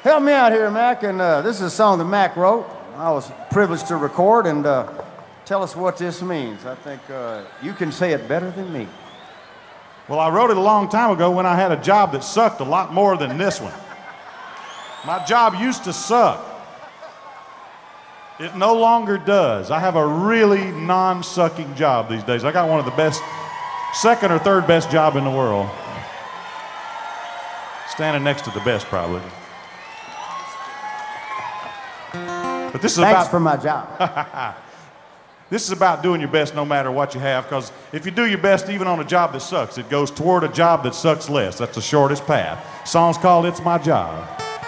Help me out here, Mac, and this is a song that Mac wrote. I was privileged to record, and tell us what this means. I think you can say it better than me. Well, I wrote it a long time ago when I had a job that sucked a lot more than this one. My job used to suck. It no longer does. I have a really non-sucking job these days. I got one of the best, second or third best job in the world. Standing next to the best, probably. But this is Thanks for my job. This is about doing your best no matter what you have, because if you do your best even on a job that sucks, it goes toward a job that sucks less. That's the shortest path. Song's called It's My Job.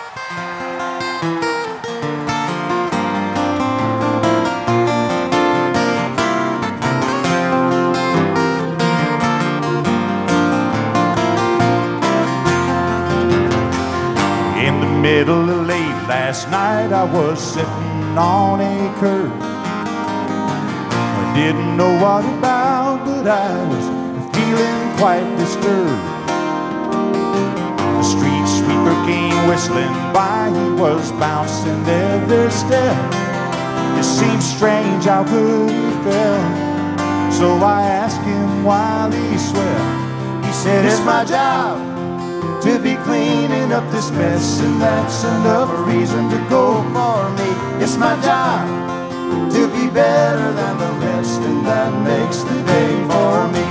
In the middle of late last night, I was sitting on a curb. Didn't know what about, but I was feeling quite disturbed. The street sweeper came whistling by, he was bouncing every step. It seemed strange how good he felt, so I asked him while he swept. He said, it's my job to be cleaning up this mess, and that's enough reason to go for me. It's my job to be better than the rest, and that makes the day for me.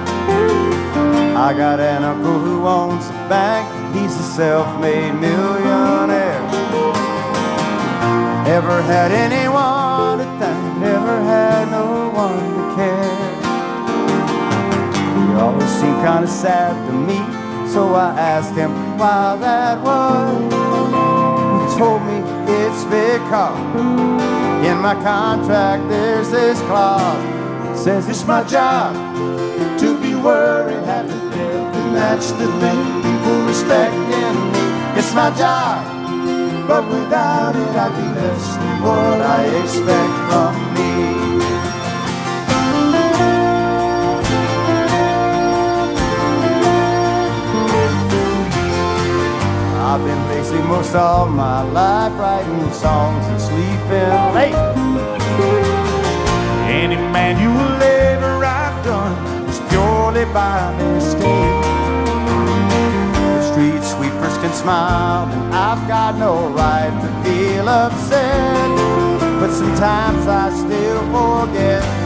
I got an uncle who owns a bank, he's a self-made millionaire. Never had anyone to thank, never had no one to care. He always seemed kind of sad to me, so I asked him why that was. He told me it's because in my contract there's this clause that says it's my job to be worried half to death, and that's the thing people respect in me. It's my job, but without it I'd be less than what I expect from me. I've been busy most all my life writing songs and sleeping late. Any manual labor I've done is purely by mistake. The street sweepers can smile and I've got no right to feel upset, but sometimes I still forget